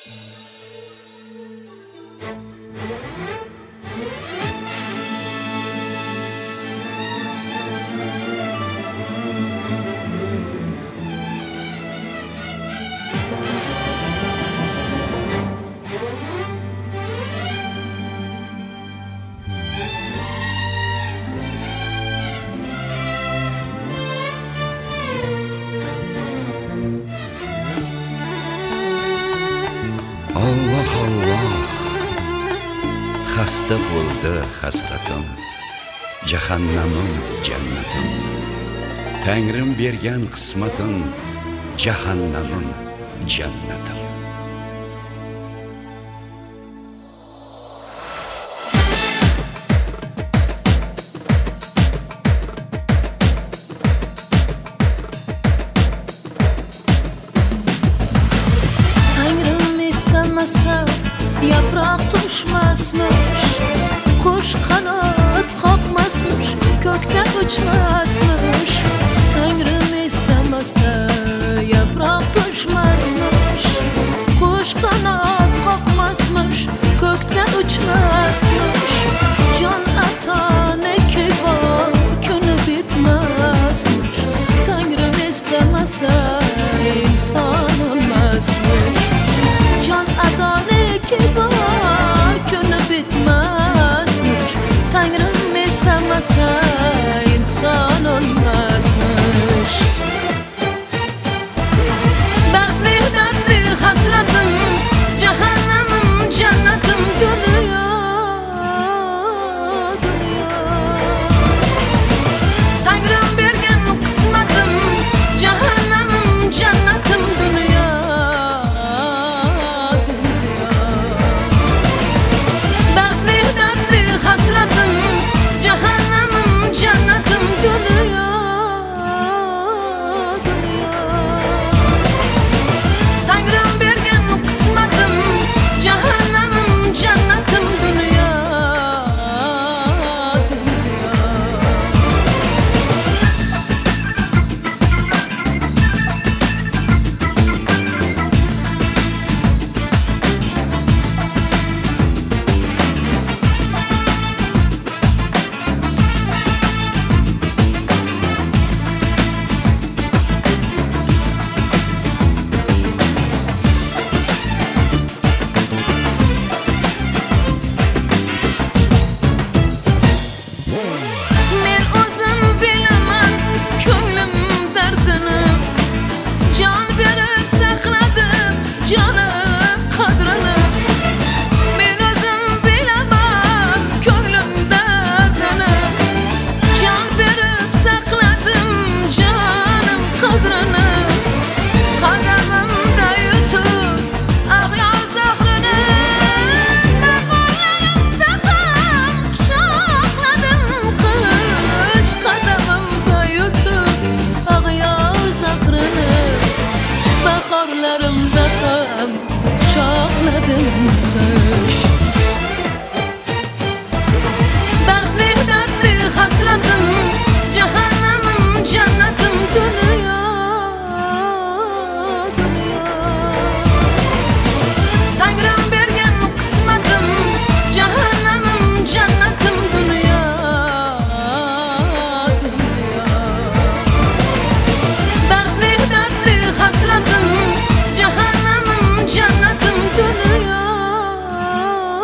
Alloh Alloh, xasta bo'ldi hasratim, jahannamim jannatim. Tangrim bergan qismatim, jahannamim jannatim. Yaproq tushmasmish, qush qanot qoqmasmish, ko'kda uchmasmish. Tangrim istamasa yaproq tushmasmish, qush qanot qoqmasmish, ko'kda uchmasmish. Jon atoniki bor, kuni bitmasmish. Tangrim istamasa inson o'lmasmish. Jon atoniki bor, kuni bitmasmish. Tangrim istamasa inson o'lmasmish. Dardli dardli hasratim, jahannamim jannatim. Dunyo Tangrim bergan qismatim, jahannamim jannatim. Dunyo hasratim, jahannamim jannatim. Dunyo Tangrim bergan qismatim, jahannamim jannatim. Dunyo bahorlarimda ham quchoqladim qish. Dardli dardli hasratim, jahannamim jannatim. Dunyo Tangrim bergan qismatim, jahannamim jannatim. Dunyo dardli dardli hasratim, jahannamim jannatim. Dunyo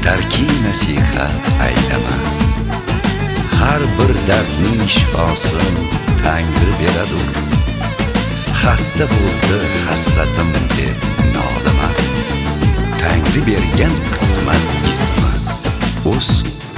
tarki nasihat aylama. Har bir dardning shifosin Tangri beradur. Xasta bo'ldi hasratim deb nolama. Tangri bergan qismat qismat o'z